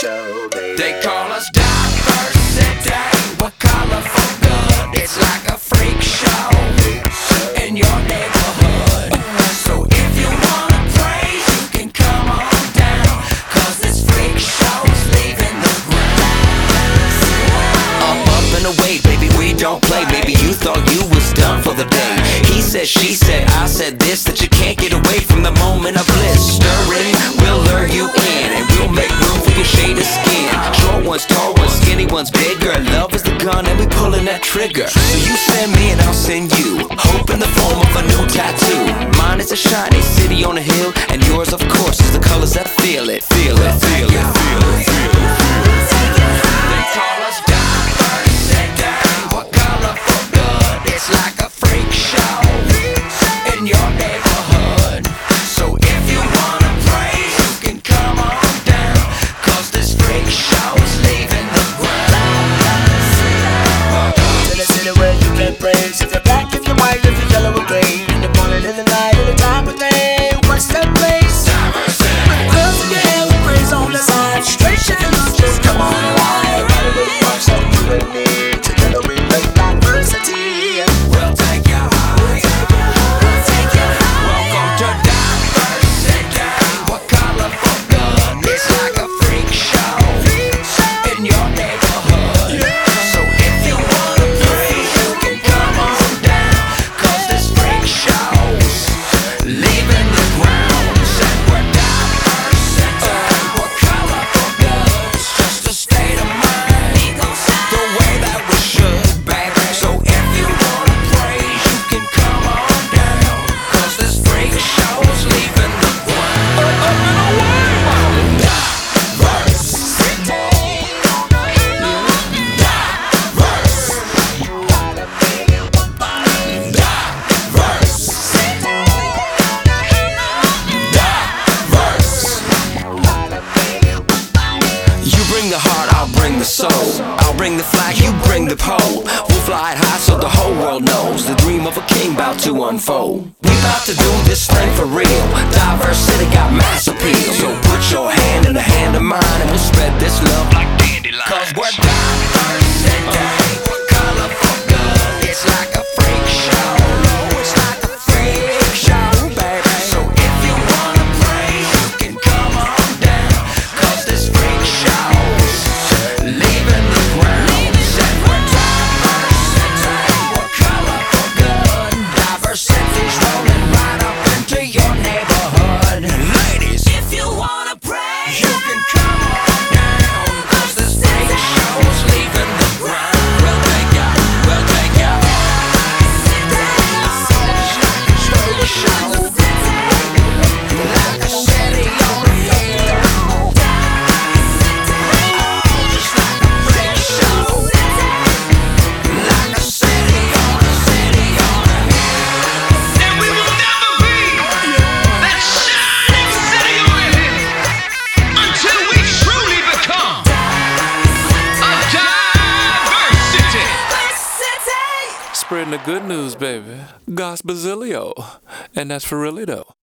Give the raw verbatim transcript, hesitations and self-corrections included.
show, baby. They call us diversity. We're colorful good. It's like a freak show in your neighborhood. So if you wanna praise, you can come on down, cause this freak show's leaving the ground. Up, up and away, baby, we don't play. Maybe you thought you was done for the day. He said, she said, I said this, that you can't get away from the moment of bliss. Stirring, we'll lure you in, and we'll make room for your shade of skin. Short ones, tall ones, skinny ones, bigger. Love is the gun and we pulling that trigger. So you send me and I'll send you. Hope in the form of a new tattoo. Mine is a shiny city on a hill, and yours of course is the colors that feel it. Feel it, feel it, feel it, feel it. They call us diversity. We're colorful good. It's like a freak show in your neighborhood. So if you wanna praise, you can come on down, cause this freak show's leaving the ground. Tell us anywhere you can praise. If you're black, if you're white, if you're yellow or gray, in the morning, in the night, in the time of day. What's that place? Diversity. Girls in your hair with praise on the side. Straight chicken, just come on and ride. Right away, watch that you and me. Together we make diversity. We'll take you high. We'll take you high. Welcome to diversity. We're colorful good. It's like a freak show in your neighborhood. So if you wanna praise, you can come on down, cause this freak show's leaving the ground. Said we're diversity. We're colorful good. It's just a state of mind, the way that we should, baby. So if you wanna praise, you can come on down, cause this freak show's leaving the ground. You bring the heart, I'll bring the soul. I'll bring the flag, you bring the pole. We'll fly it high so the whole world knows the dream of a king about to unfold. We about to do this thing for real. Diversity got mass appeal. So put your hand in the hand of mine, and we'll spread this love like dandelions. Cause we're diversity. We're colorful good. It's like a freak show. It's like a freak show, baby. So if you wanna praise, you can come on down, cause this freak show's leaving the ground. Said we're diversity. We're colorful good. Diversity's rolling right up into your neighborhood. Ladies, if you wanna praise, you can come on down, cause this freak show's leaving the ground. We'll take ya, we'll take ya. Freak show, like a city on a hill. Just like a freak show, like a city on a city on a hill. And we will never be that shining city on a hill until we truly become a diversity. Spreading the good news, baby. Gospelzilio. And that's for really though.